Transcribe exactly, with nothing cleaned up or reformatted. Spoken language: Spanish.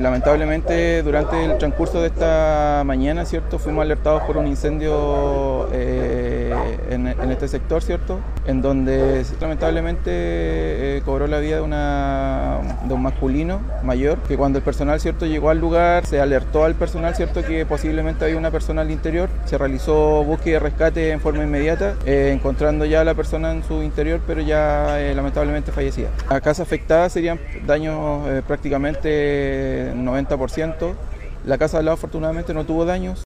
Lamentablemente, durante el transcurso de esta mañana, ¿cierto?, fuimos alertados por un incendio eh, en, en este sector, ¿cierto?, en donde lamentablemente eh, cobró la vida de, una, de un masculino mayor, que cuando el personal, ¿cierto?, llegó al lugar, se alertó al personal, ¿cierto?, que posiblemente había una persona al interior. Se realizó búsqueda y rescate en forma inmediata, eh, encontrando ya a la persona en su interior, pero ya eh, lamentablemente fallecida. La casa afectada serían daños eh, prácticamente noventa por ciento. La casa al lado afortunadamente no tuvo daños.